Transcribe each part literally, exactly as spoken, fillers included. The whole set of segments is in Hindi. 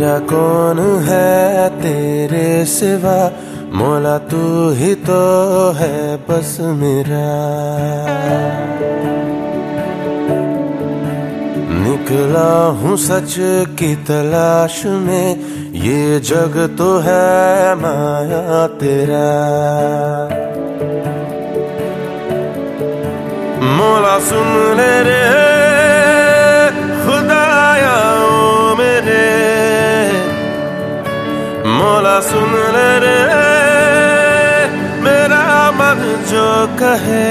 मेरा कौन है तेरे सिवा, मौला तू ही तो है बस मेरा। निकला हूँ सच की तलाश में, ये जग तो है माया तेरा। मौला सुन ले रे खुदाया ओ मेरे, मौला सुन ले रे मेरा मन जो कहे।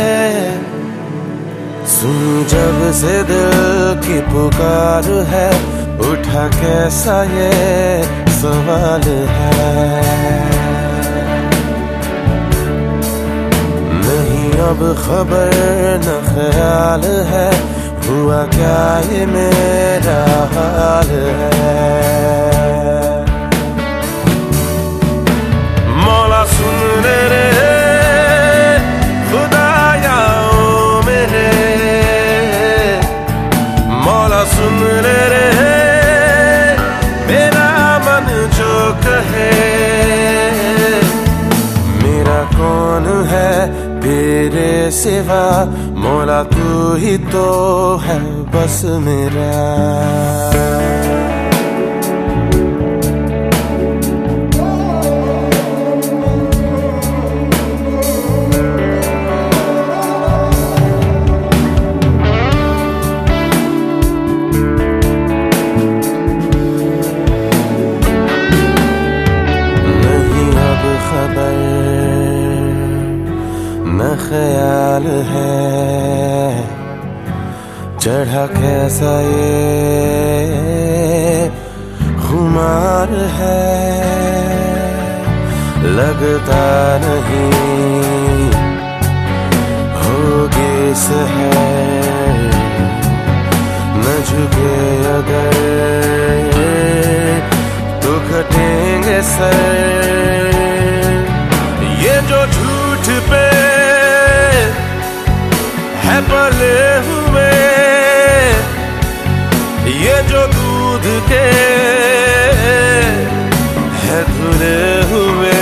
सुन जब से दिल की पुकार है, उठा कैसा ये सवाल है। नहीं अब खबर न ख्याल है, हुआ क्या ये मेरा हाल है। मौला सुन ले रे खुदाया ओ मेरे, मौला सुन ले रे मेरा मन जो कहे। मेरा कौन है तेरे सिवा, मौला तू ही तो है बस मेरा। न ख्याल है चढ़ा कैसा ये खुमार है, लगता नहीं होगी सहर, न झुके अगर तो कटेंगे सर। ये जो झूठ पे है पले हुए, ये जो दूध के है धुले हुए,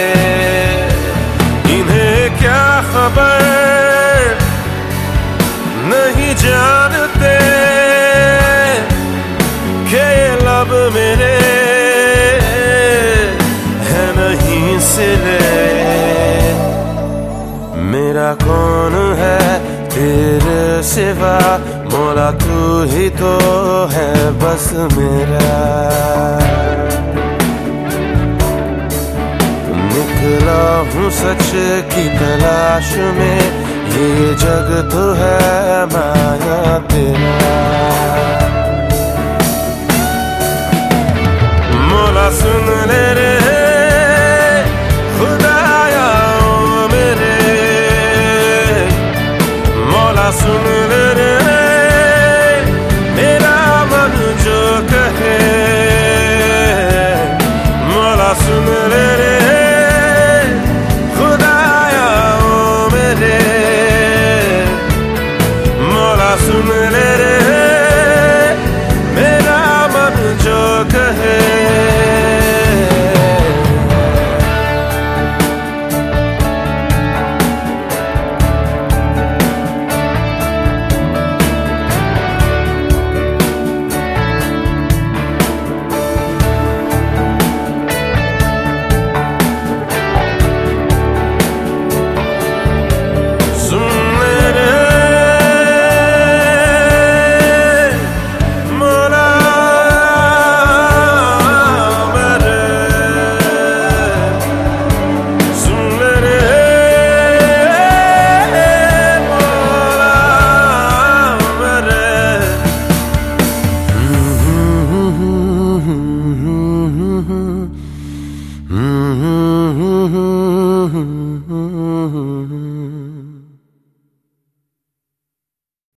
इन्हें क्या खबर नहीं जानते कि ये लब मेरे है नहीं सिले। मेरा कौन है तेरे सिवा, मौला तू ही तो है बस मेरा। निकला हूँ सच की तलाश में, ये जग तो है माया तेरा। मौला सुन ले रे खुदाया ओ मेरे, मौला सुन ले रे मेरा मन जो कहे। मौला सुन ले रे खुदाया ओ मेरे, मौला सुन ले रे मेरा मन जो कहे। Mm-hmm.